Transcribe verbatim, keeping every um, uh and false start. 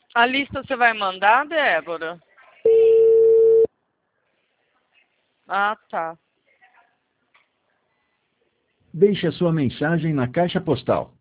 A lista você vai mandar, Débora? Ah, tá. Deixe a sua mensagem na caixa postal